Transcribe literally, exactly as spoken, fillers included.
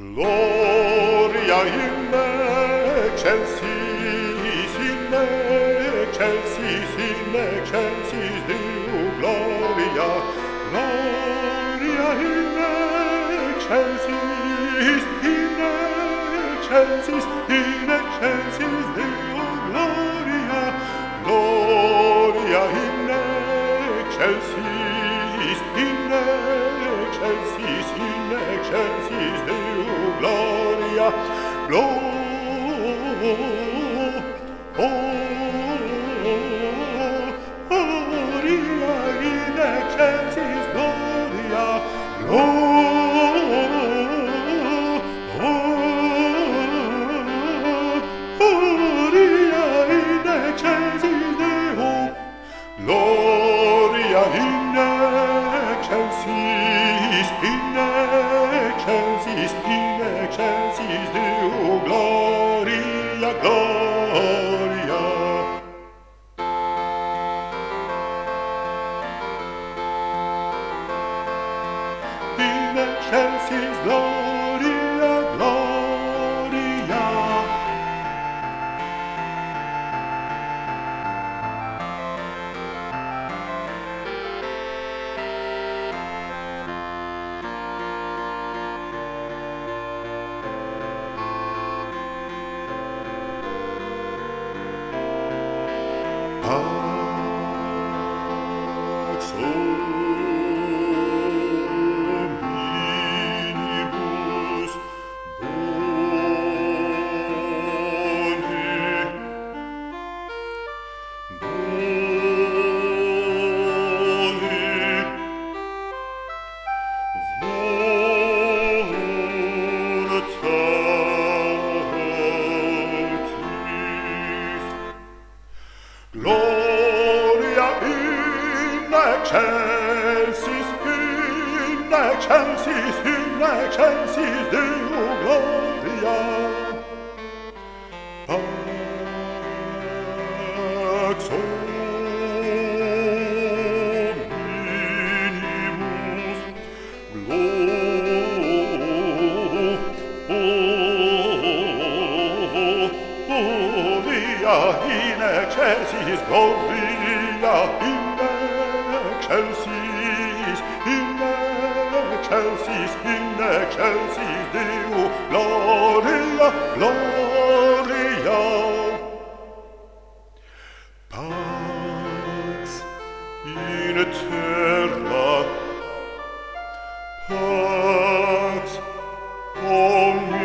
Gloria in excelsis, in excelsis, in excelsis Deo, gloria, gloria in excelsis, in excelsis, in excelsis Deo, gloria, gloria in excelsis, in excelsis, in excelsis Deo, gloria, gloria in excelsis, gloria, gloria in excelsis Deo, gloria in excelsis, in excelsis, in excelsis Deo, gloria, gloria. In excelsis, gloria, gloria. Pax omnibus boni, boni, gloria in excelsis, in excelsis, in excelsis Deo, gloria. Pax omnibus gloria in excelsis, gloria in excelsis, in excelsis, in excelsis Deo, gloria, gloria. Pax in terra, pax omnibus